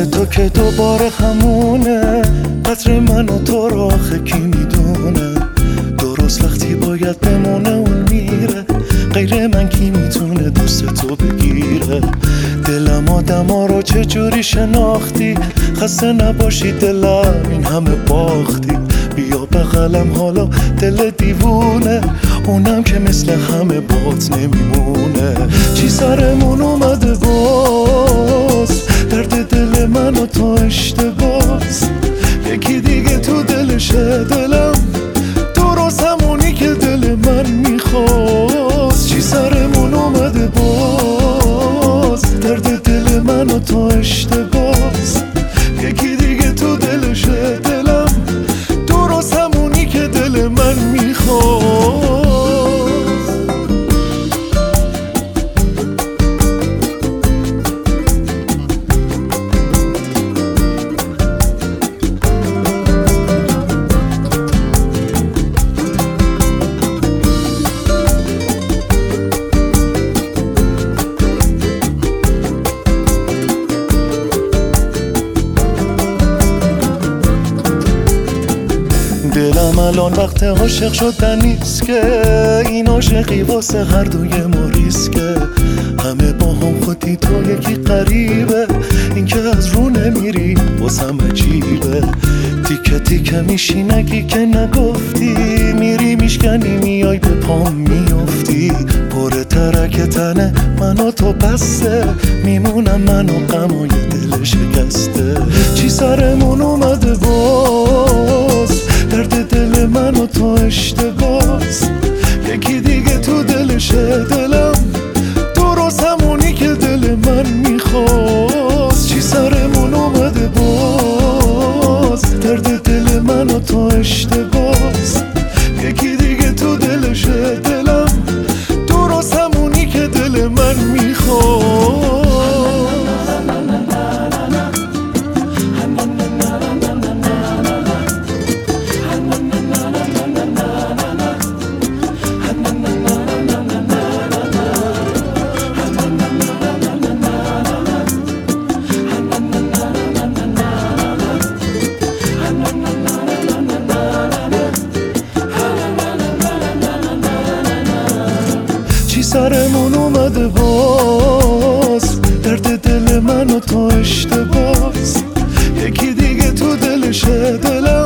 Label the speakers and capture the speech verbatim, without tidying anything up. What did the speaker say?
Speaker 1: مثل تو که دوباره همونه، قدر من و تو رو آخه کی میدونه. درست وقتی باید بمونه اون میره، غیر من کی میتونه دوست تو بگیره. دلم آدما رو چجوری شناختی، خسته نباشی دلم این همه باختی. بیا بغلم حالا دل دیوونه، اونم که مثل همه بات نمیمونه. چی سرمون اومده باز، درد دل من و تو اشتباس. یکی دیگه تو دلشه دلم، درست همونی که دل من میخواست. چی سرمون اومده باز، درد دل من و تو اشتباس. یکی دیگه تو دلشه دلم، درست همونی که دل من میخواست. دلم الان وقت عاشق شدن نیست که، این عاشقی واسه هر دوی ما ریسکه. همه با هم خودی تو یکی قریبه، این که از رو نمیری واسم عجیبه. تیکه تیکه میشی نگی که نگفتی، میری میشکنی میای به پام میافتی. پر ترک تنه من و تو بسته، میمونم من و غمای دل شکسته. چی سرمون اومده باز، درد دل من و تو اشتباس. یکی دیگه تو دلشه دلم، درست همونی که دل من میخواست. چی سرمون اومده باز، درد دل من و تو اشتباس. یکی دیگه تو دلشه دلم، درست همونی که دل من میخواست. سرمون اومده باز، درد دل من و تو اشتباس. یکی دیگه تو دلشه دلم،